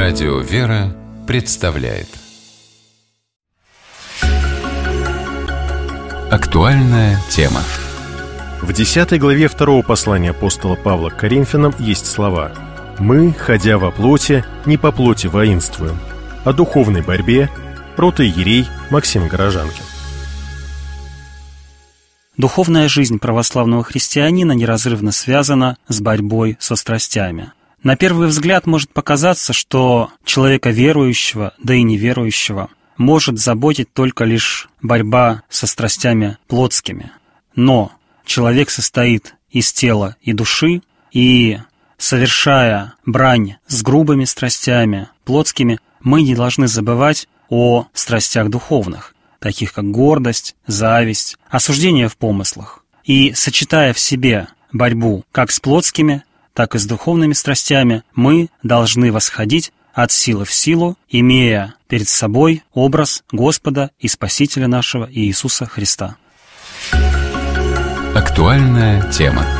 Радио «Вера» представляет Актуальная тема. В 10 главе 2 послания апостола Павла к Коринфянам есть слова: «Мы, ходя во плоти, не по плоти воинствуем». О духовной борьбе протоиерей Максим Горожанкин. Духовная жизнь православного христианина неразрывно связана с борьбой со страстями. На первый взгляд может показаться, что человека верующего, да и неверующего, может заботить только лишь борьба со страстями плотскими. Но человек состоит из тела и души, и, совершая брань с грубыми страстями плотскими, мы не должны забывать о страстях духовных, таких как гордость, зависть, осуждение в помыслах. И, сочетая в себе борьбу как с плотскими, так и с духовными страстями, мы должны восходить от силы в силу, имея перед собой образ Господа и Спасителя нашего Иисуса Христа. Актуальная тема.